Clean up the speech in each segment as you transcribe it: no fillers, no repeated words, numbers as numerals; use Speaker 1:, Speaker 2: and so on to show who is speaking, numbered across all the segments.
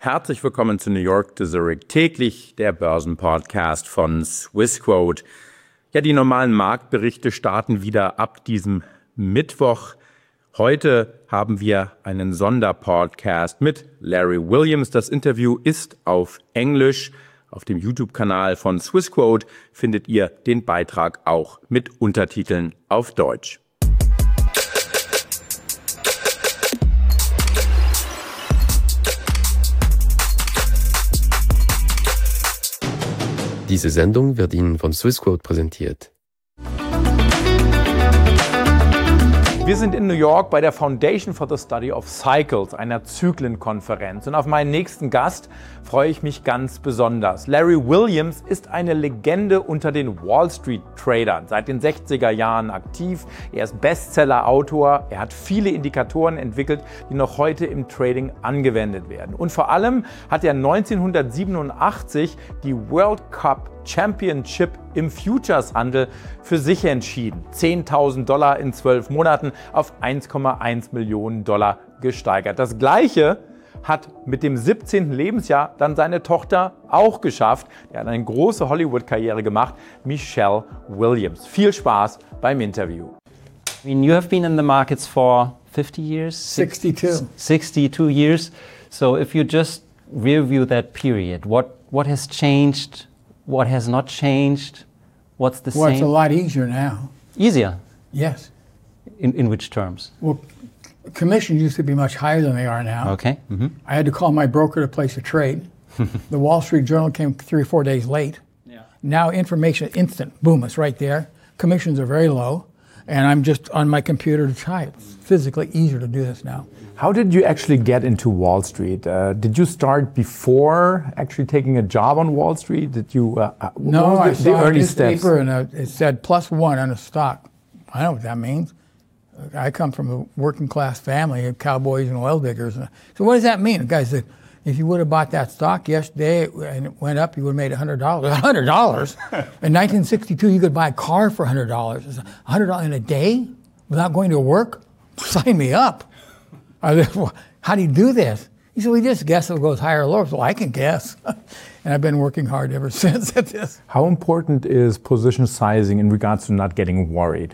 Speaker 1: Herzlich willkommen zu New York to Zurich, täglich der Börsenpodcast von Swissquote. Ja, die normalen Marktberichte starten wieder ab diesem Mittwoch. Heute haben wir einen Sonderpodcast mit Larry Williams. Das Interview ist auf Englisch. Auf dem YouTube-Kanal von Swissquote findet ihr den Beitrag auch mit Untertiteln auf Deutsch.
Speaker 2: Diese Sendung wird Ihnen von Swissquote präsentiert.
Speaker 1: Wir sind in New York bei der Foundation for the Study of Cycles, einer Zyklenkonferenz. Und auf meinen nächsten Gast freue ich mich ganz besonders. Larry Williams ist eine Legende unter den Wall Street Tradern, seit den 60er Jahren aktiv. Er ist Bestseller-Autor. Er hat viele Indikatoren entwickelt, die noch heute im Trading angewendet werden. Und vor allem hat er 1987 die World Cup Championship im Futureshandel für sich entschieden. $10.000 in 12 Monaten auf $1,1 Millionen gesteigert. Das Gleiche hat mit dem 17. Lebensjahr dann seine Tochter auch geschafft. Er hat eine große Hollywood-Karriere gemacht, Michelle Williams. Viel Spaß beim Interview.
Speaker 3: I mean, you have been in the markets for 50 years?
Speaker 4: 62.
Speaker 3: 62 years. So if you just review that period, what has changed? What has not changed? What's the same?
Speaker 4: Well, it's a lot easier now.
Speaker 3: Easier?
Speaker 4: Yes.
Speaker 3: In which terms?
Speaker 4: Well, commissions used to be much higher than they are now.
Speaker 3: Okay. Mm-hmm.
Speaker 4: I had to call my broker to place a trade. The Wall Street Journal came 3 or 4 days late. Yeah. Now information instant. Boom, it's right there. Commissions are very low. And I'm just on my computer to type. It's physically easier to do this now.
Speaker 1: How did you actually get into Wall Street? Did you start before actually taking a job on Wall Street? Did you?
Speaker 4: No, I
Speaker 1: the
Speaker 4: saw
Speaker 1: early
Speaker 4: this
Speaker 1: steps?
Speaker 4: paper and it said +1 on a stock. I know what that means. I come from a working class family of cowboys and oil diggers. So what does that mean? The guy said, if you would have bought that stock yesterday and it went up, you would have made $100. $100? In 1962, you could buy a car for $100. $100 in a day without going to work? Sign me up. I said, well, how do you do this? He said, we just guess it goes higher or lower. So I can guess. And I've been working hard ever since at this.
Speaker 1: How important is position sizing in regards to not getting worried?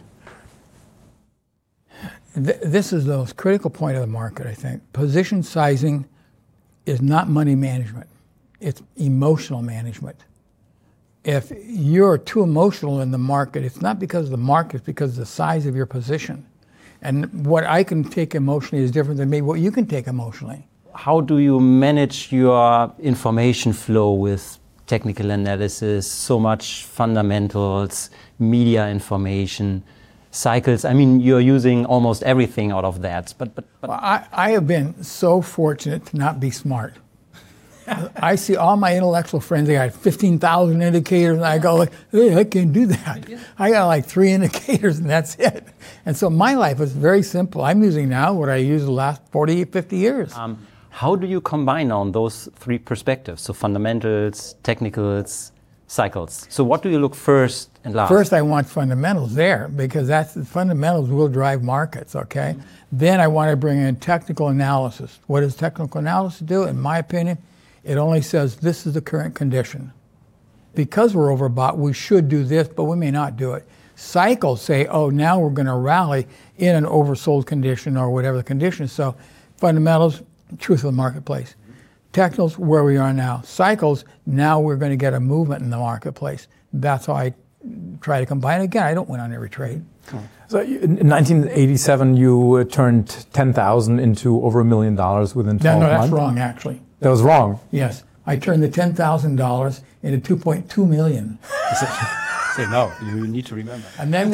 Speaker 4: This is the most critical point of the market, I think. Position sizing is not money management. It's emotional management. If you're too emotional in the market, it's not because of the market, it's because of the size of your position. And what I can take emotionally is different than maybe what you can take emotionally.
Speaker 3: How do you manage your information flow with technical analysis, so much fundamentals, media information, cycles? I mean, you're using almost everything out of that. But
Speaker 4: Well, I have been so fortunate to not be smart. I see all my intellectual friends, they got 15,000 indicators, and I go like, hey, I can't do that. I got like 3 indicators and that's it. And so my life is very simple. I'm using now what I used the last 40, 50 years.
Speaker 3: How do you combine on those 3 perspectives? So fundamentals, technicals, cycles. So what do you look first and last?
Speaker 4: First, I want fundamentals there because that's the fundamentals will drive markets, okay? Mm-hmm. Then I want to bring in technical analysis. What does technical analysis do? In my opinion, it only says this is the current condition. Because we're overbought, we should do this, but we may not do it. Cycles say, oh, now we're going to rally in an oversold condition or whatever the condition is. So fundamentals, truth of the marketplace. Technicals, where we are now. Cycles, now we're going to get a movement in the marketplace. That's how I try to combine. Again, I don't win on every trade.
Speaker 1: So in 1987, you turned 10,000 into over $1 million within 12 months.
Speaker 4: No, that's wrong, actually.
Speaker 1: That was wrong?
Speaker 4: Yes. I turned the $10,000 into $2.2 million.
Speaker 3: Say no, you need to remember.
Speaker 4: And then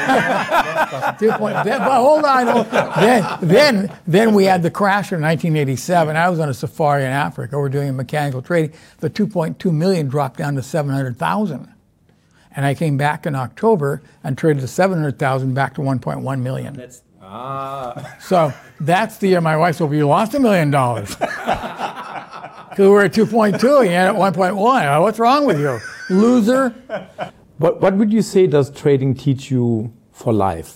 Speaker 4: hold on. Then we had the crash in 1987. I was on a safari in Africa. We're doing mechanical trading. The 2.2 million dropped down to 700,000. And I came back in October and traded the 700,000 back to 1.1 million. So that's the year my wife said, well, you lost $1 million. Because we're at 2.2 and at 1.1. What's wrong with you? Loser.
Speaker 1: What would you say does trading teach you for life?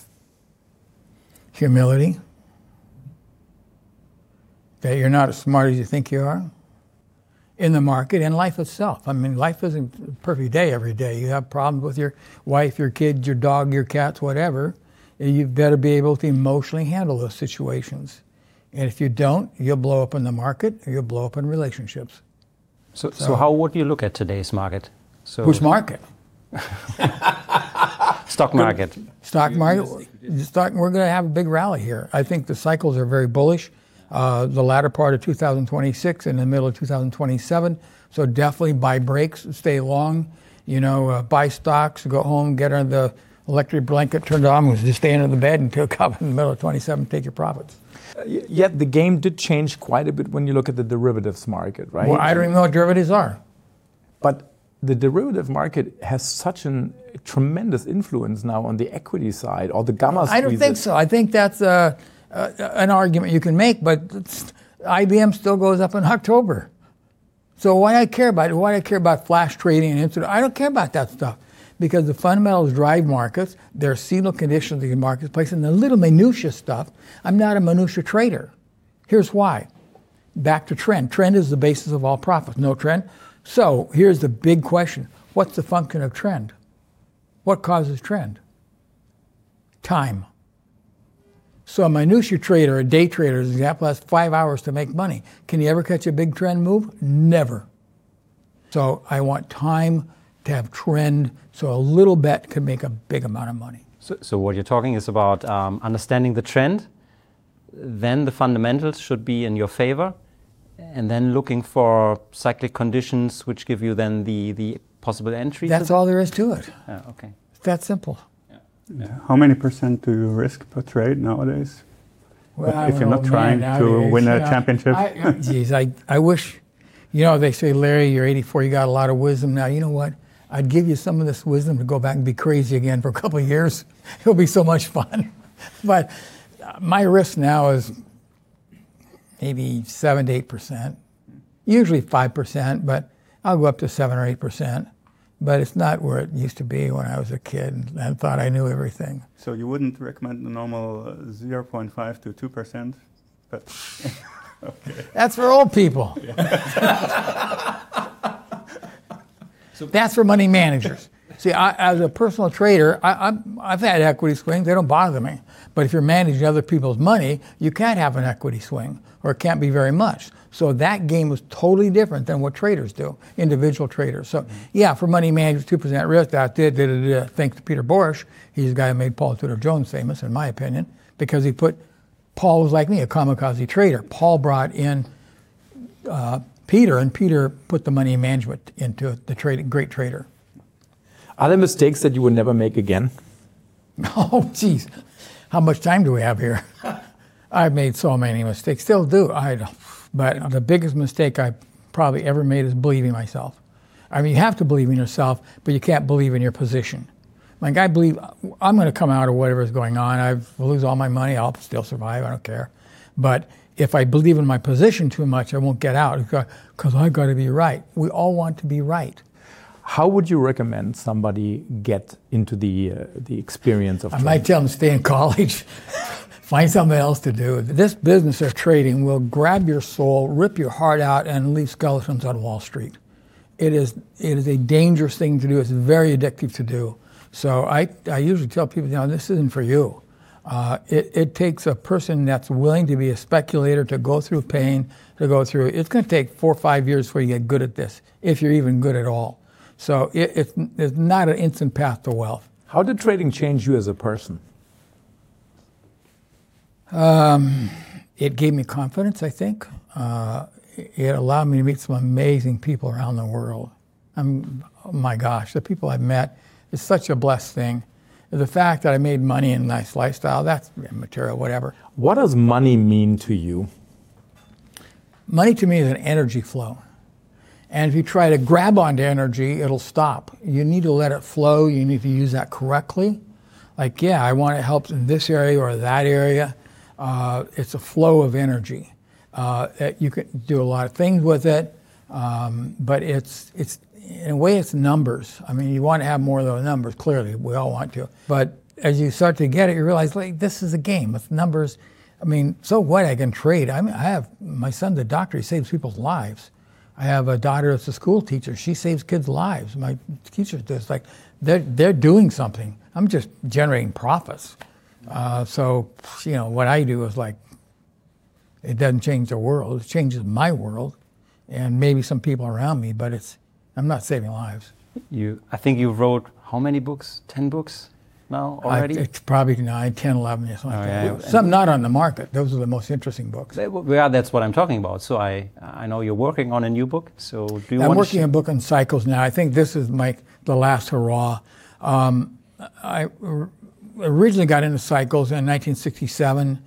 Speaker 4: Humility. That you're not as smart as you think you are. in the market and life itself. I mean, life isn't a perfect day every day. You have problems with your wife, your kids, your dog, your cats, whatever. You better be able to emotionally handle those situations. And if you don't, you'll blow up in the market or you'll blow up in relationships.
Speaker 3: So how would you look at today's market? So
Speaker 4: Which market?
Speaker 3: stock market.
Speaker 4: Stock market. We're going to have a big rally here. I think the cycles are very bullish. The latter part of 2026 and the middle of 2027. So definitely buy breaks, stay long. You know, buy stocks, go home, get under the electric blanket, turn it on, just stay under the bed until come in the middle of 27, take your profits.
Speaker 1: Yet the game did change quite a bit when you look at the derivatives market, right?
Speaker 4: Well, I don't even know what derivatives are.
Speaker 1: But the derivative market has such a tremendous influence now on the equity side, or the gamma squeeze.
Speaker 4: I don't think so. I think that's an argument you can make, but IBM still goes up in October. So why do I care about it? Why do I care about flash trading and instant? I don't care about that stuff because the fundamentals drive markets. There are seasonal conditions in the marketplace and the little minutia stuff. I'm not a minutia trader. Here's why. Back to trend. Trend is the basis of all profits. No trend. So here's the big question. What's the function of trend? What causes trend? Time. So a minutia trader, a day trader, as an example, has 5 hours to make money. Can you ever catch a big trend move? Never. So I want time to have trend, so a little bet could make a big amount of money.
Speaker 3: So what you're talking is about understanding the trend, then the fundamentals should be in your favor, and then looking for cyclic conditions which give you then the possible entry.
Speaker 4: That's all there is to it.
Speaker 3: Okay.
Speaker 4: It's that simple.
Speaker 5: Yeah. How many percent do you risk per trade nowadays?
Speaker 4: Well,
Speaker 5: if you're not trying to win a championship?
Speaker 4: Geez, I wish, you know, they say, Larry, you're 84, you got a lot of wisdom now. You know what? I'd give you some of this wisdom to go back and be crazy again for a couple of years. It'll be so much fun. But my risk now is maybe 7 to 8%, usually 5%, but I'll go up to 7 or 8%. But it's not where it used to be when I was a kid and thought I knew everything.
Speaker 5: So you wouldn't recommend the normal 0.5 to 2%? But okay.
Speaker 4: That's for old people. That's for money managers. See, as a personal trader, I've had equity swings. They don't bother me. But if you're managing other people's money, you can't have an equity swing, or it can't be very much. So that game is totally different than what traders do, individual traders. So yeah, for money managers, 2% risk, thanks to Peter Boresch. He's the guy who made Paul Tudor Jones famous, in my opinion, because Paul was like me, a kamikaze trader. Paul brought in Peter, and Peter put the money management into the great trader.
Speaker 1: Are there mistakes that you would never make again?
Speaker 4: Oh, geez. How much time do we have here? I've made so many mistakes, still do. But the biggest mistake I probably ever made is believing myself. I mean, you have to believe in yourself, but you can't believe in your position. Like, I believe I'm going to come out of whatever is going on. I lose all my money, I'll still survive, I don't care. But if I believe in my position too much, I won't get out because I've got to be right. We all want to be right.
Speaker 1: How would you recommend somebody get into the experience of trading?
Speaker 4: I might tell them stay in college, find something else to do. This business of trading will grab your soul, rip your heart out, and leave skeletons on Wall Street. It is a dangerous thing to do. It's very addictive to do. So I usually tell people, this isn't for you. It takes a person that's willing to be a speculator, to go through pain, to go through. It's going to take 4 or 5 years before you get good at this, if you're even good at all. So it's not an instant path to wealth.
Speaker 1: How did trading change you as a person?
Speaker 4: It gave me confidence, I think. It allowed me to meet some amazing people around the world. Oh my gosh, the people I've met, it's such a blessed thing. The fact that I made money and a nice lifestyle, that's material, whatever.
Speaker 1: What does money mean to you?
Speaker 4: Money to me is an energy flow. And if you try to grab onto energy, it'll stop. You need to let it flow. You need to use that correctly. Like, yeah, I want it helps in this area or that area. It's a flow of energy. You can do a lot of things with it, but it's in a way it's numbers. I mean, you want to have more of those numbers, clearly. We all want to. But as you start to get it, you realize, like, this is a game with numbers. I mean, so what? I can trade. I mean, my son's a doctor. He saves people's lives. I have a daughter that's a school teacher. She saves kids' lives. My teacher does. Like, they're doing something. I'm just generating profits. So, you know, what I do is like, it doesn't change the world. It changes my world and maybe some people around me, but I'm not saving lives.
Speaker 3: I think you wrote how many books? 10 books now already?
Speaker 4: It's probably 9, 10, 11, or something like that.
Speaker 3: Yeah.
Speaker 4: Some not on the market. Those are the most interesting books.
Speaker 3: Yeah, that's what I'm talking about. So I know you're working on a new book. So do you
Speaker 4: I'm
Speaker 3: want
Speaker 4: working on a book on cycles now. I think this is the last hurrah. I originally got into cycles in 1967,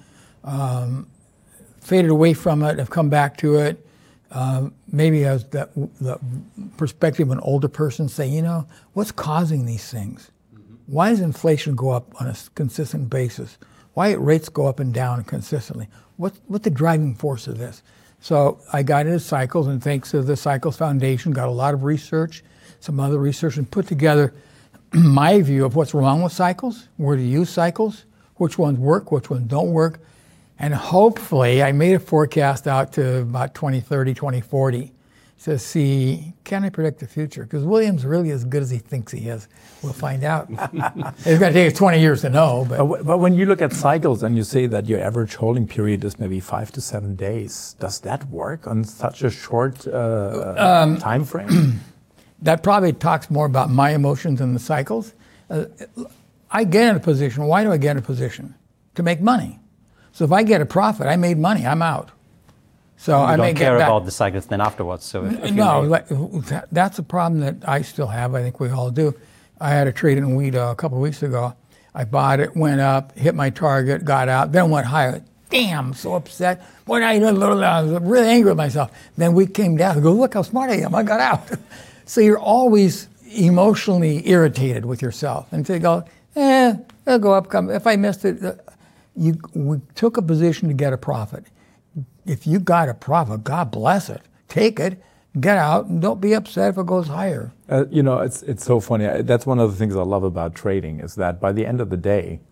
Speaker 4: faded away from it, have come back to it. Maybe as the perspective of an older person, say, you know, what's causing these things? Why does inflation go up on a consistent basis? Why rates go up and down consistently? What's the driving force of this? So I got into cycles, and thanks to the Cycles Foundation, got a lot of research, some other research, and put together my view of what's wrong with cycles, where to use cycles, which ones work, which ones don't work. And hopefully, I made a forecast out to about 2030, 2040 to see, can I predict the future? Because Williams really as good as he thinks he is. We'll find out. It's going to take us 20 years to know.
Speaker 1: But when you look at cycles and you say that your average holding period is maybe 5 to 7 days, does that work on such a short time frame?
Speaker 4: That probably talks more about my emotions than the cycles. I get in a position. Why do I get in a position? To make money. So if I get a profit, I made money, I'm out. So
Speaker 3: you
Speaker 4: I
Speaker 3: don't
Speaker 4: may
Speaker 3: care
Speaker 4: get
Speaker 3: about the cycles then afterwards. So
Speaker 4: that's a problem that I still have. I think we all do. I had a trade in wheat a couple of weeks ago. I bought it, went up, hit my target, got out, then went higher. Damn, I'm so upset. What I was really angry with myself. Then wheat came down. I go, look how smart I am. I got out. So you're always emotionally irritated with yourself. And so you go, it'll go up. If I missed it, we took a position to get a profit. If you got a profit, God bless it. Take it, get out, and don't be upset if it goes higher.
Speaker 1: You know, it's so funny. That's one of the things I love about trading is that by the end of the day,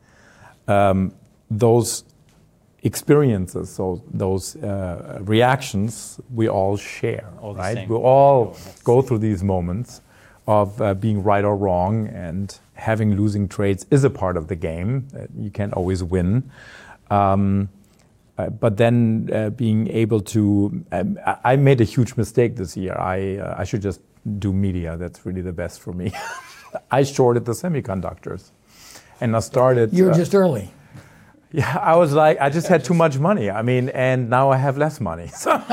Speaker 1: those experiences, those reactions, we all share, right? We all go through these moments of being right or wrong, and having losing trades is a part of the game. You can't always win. But then being able to, I made a huge mistake this year. I should just do media. That's really the best for me. I shorted the semiconductors, and I started.
Speaker 4: You were just early.
Speaker 1: Yeah, I was like, I just had too much money. I mean, and now I have less money.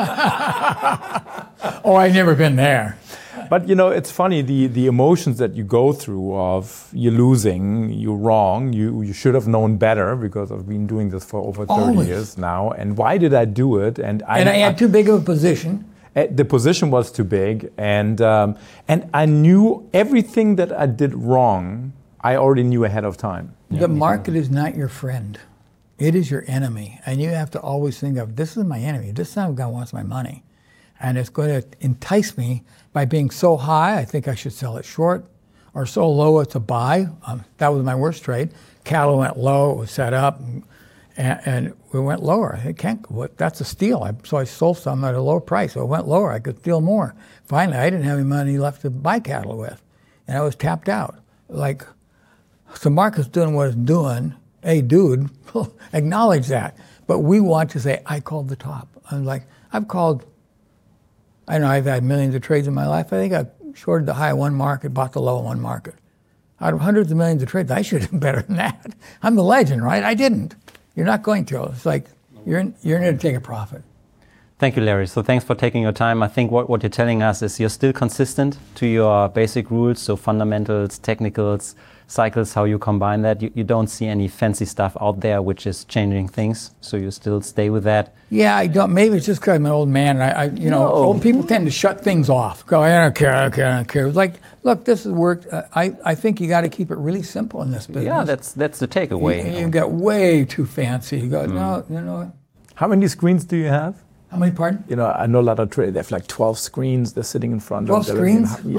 Speaker 4: Oh, I've never been there.
Speaker 1: But you know, it's funny, the emotions that you go through of you're losing, you're wrong, you should have known better, because I've been doing this for over 30 years now. And why did I do it? And I
Speaker 4: had too big of a position.
Speaker 1: The position was too big, and I knew everything that I did wrong. I already knew ahead of time.
Speaker 4: The market is not your friend. It is your enemy. And you have to always think of, this is my enemy. This time guy wants my money. And it's going to entice me by being so high, I think I should sell it short, or so low it's a buy. That was my worst trade. Cattle went low, it was set up, and we went lower. I can't, that's a steal. So I sold some at a low price. So it went lower, I could steal more. Finally, I didn't have any money left to buy cattle with, and I was tapped out. Like, the market's doing what it's doing. Hey, dude, acknowledge that. But we want to say, I called the top. I'm like, I know I've had millions of trades in my life. I think I shorted the high of one market, bought the low of one market. Out of hundreds of millions of trades, I should have done better than that. I'm the legend, right? I didn't. You're not going to. It's like, you're in there to take a profit.
Speaker 3: Thank you, Larry. So thanks for taking your time. I think what you're telling us is you're still consistent to your basic rules, so fundamentals, technicals, cycles, how you combine that. You don't see any fancy stuff out there which is changing things, so you still stay with that.
Speaker 4: Yeah, I don't. Maybe it's just because I'm an old man. Old people tend to shut things off. Go, I don't care. It's like, look, this has worked. I think you got to keep it really simple in this business.
Speaker 3: Yeah, that's the takeaway.
Speaker 4: You get way too fancy. You go, no, you know.
Speaker 1: How many screens do you have?
Speaker 4: How many, pardon?
Speaker 1: You know, I know a lot of traders. They have like 12 screens. They're sitting in front
Speaker 4: 12
Speaker 1: of.
Speaker 4: 12 screens?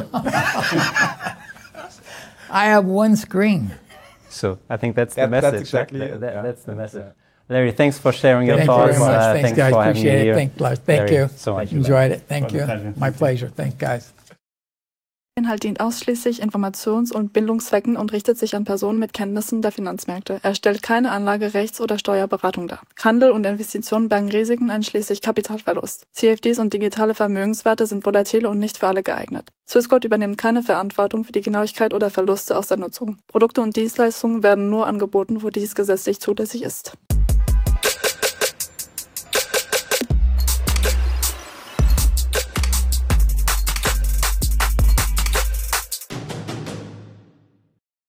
Speaker 4: I have one screen.
Speaker 3: So I think that's the message.
Speaker 1: That's exactly it.
Speaker 3: That's the message. Larry, thanks for sharing your
Speaker 4: Thank you
Speaker 3: thoughts.
Speaker 4: very much. Thanks, guys.
Speaker 3: for having me
Speaker 4: Appreciate
Speaker 3: here.
Speaker 4: it. Thank
Speaker 3: Larry,
Speaker 4: you.
Speaker 3: so much.
Speaker 4: Enjoyed it. Thank
Speaker 5: It was a
Speaker 4: you.
Speaker 5: pleasure.
Speaker 4: My pleasure. Thanks, guys.
Speaker 6: Inhalt dient ausschließlich Informations- und Bildungszwecken und richtet sich an Personen mit Kenntnissen der Finanzmärkte. Er stellt keine Anlage-, Rechts- oder Steuerberatung dar. Handel und Investitionen bergen Risiken einschließlich Kapitalverlust. CFDs und digitale Vermögenswerte sind volatil und nicht für alle geeignet. Swissquote übernimmt keine Verantwortung für die Genauigkeit oder Verluste aus der Nutzung. Produkte und Dienstleistungen werden nur angeboten, wo dies gesetzlich zulässig ist.